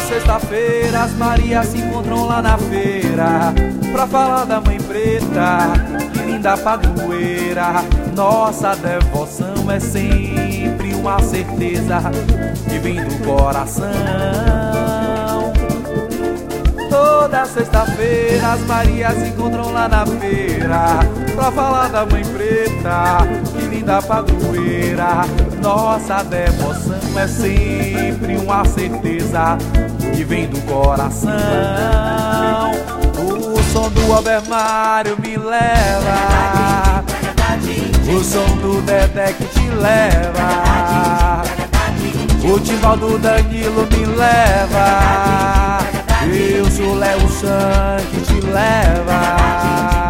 sexta-feira as Marias se encontram lá na feira pra falar da Mãe Preta, que linda padroeira. Nossa devoção é sempre uma certeza que vem do coração. Toda sexta-feira as Marias se encontram lá na feira pra falar da Mãe Preta, que linda padroeira. Nossa devoção é sempre uma certeza que vem do coração. O som do Albermário me leva, o som do Dedé que te leva, o timbal do Danilo me leva, eu sou Léo San que te leva.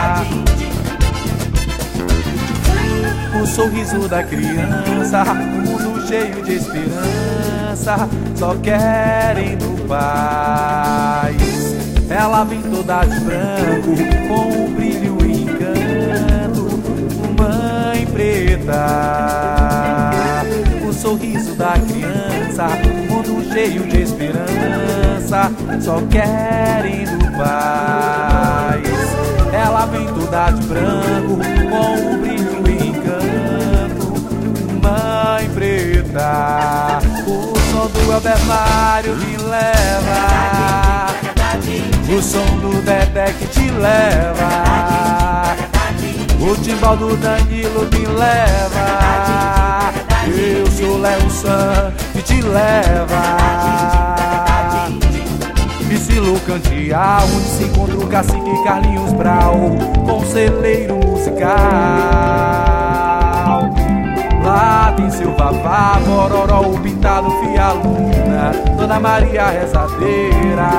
O sorriso da criança, um mundo cheio de esperança, só querendo paz. Ela vem toda de branco, com um brilho e encanto, Mãe Preta. O sorriso da criança, um mundo cheio de esperança, só querendo paz. Ela vem toda de branco, com um brilho e encanto, Mãe Preta. O som do Albermário me leva, o som do Dedé que te leva, o timbal do Danilo me leva, eu sou Léo San que te leva. Piscilo Candeal, onde se encontra o cacique Carlinhos Brau, conselheiro musical. Lá tem seu Vavá, Bororó, o Pintado, Fia Luna, Dona Maria Rezadeira.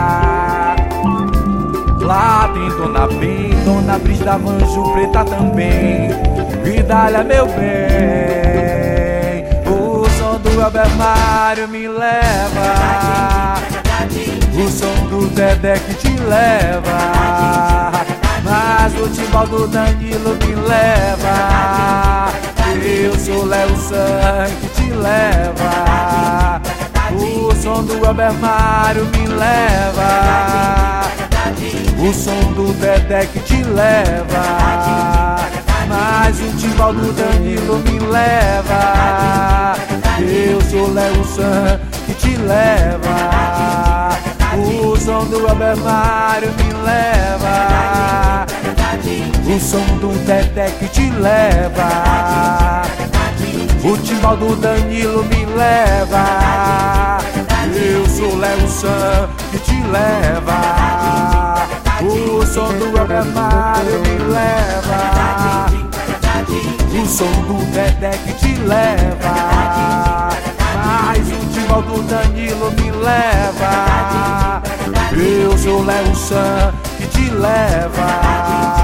Lá tem Dona Bem, Dona Brígida, Vanjo Preta também, Vidalha meu bem. O som do Albermário me leva, o som do Dedé que te leva, mas o timbal do Danilo me leva, eu sou Léo San que te leva. O som do Albermário me leva, o som do Dedé que te leva, mas o timbal do Danilo me leva, eu sou Léo San que te leva. O som do Albermário me leva, o som do Dedé que te leva, o timbal do Danilo me leva, eu sou Léo San que te leva. O som do Albermário me leva, o som do Dedé que te leva, mas o timbal do Danilo me leva, eu sou Léo San que te leva.